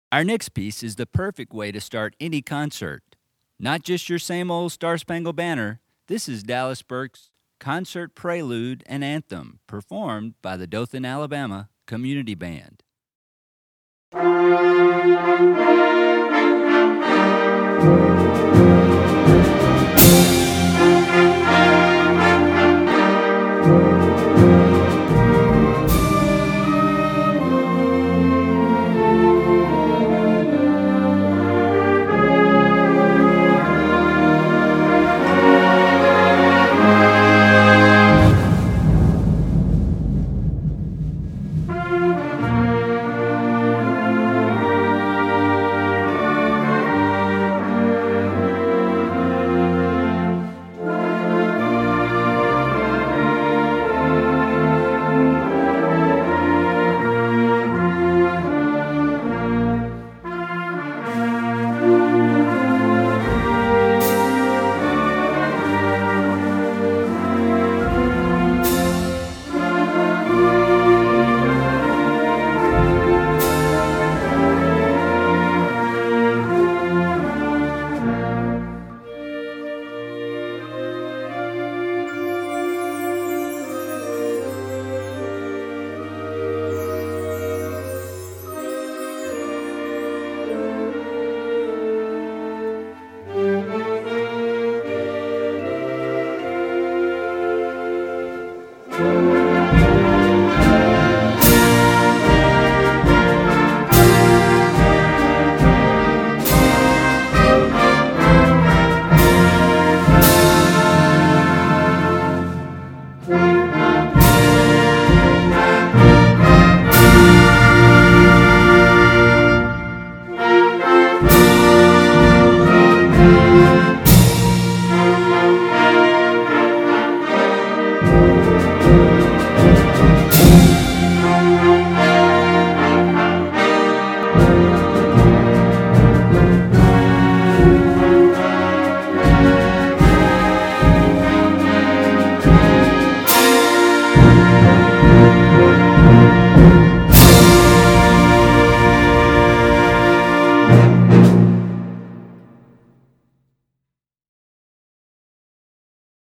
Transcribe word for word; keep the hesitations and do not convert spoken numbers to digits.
Our next piece is the perfect way to start any concert. Not just your same old Star Spangled Banner, this is Dallas Burke's Concert Prelude and Anthem, performed by the Dothan, Alabama Community Band. Thank you.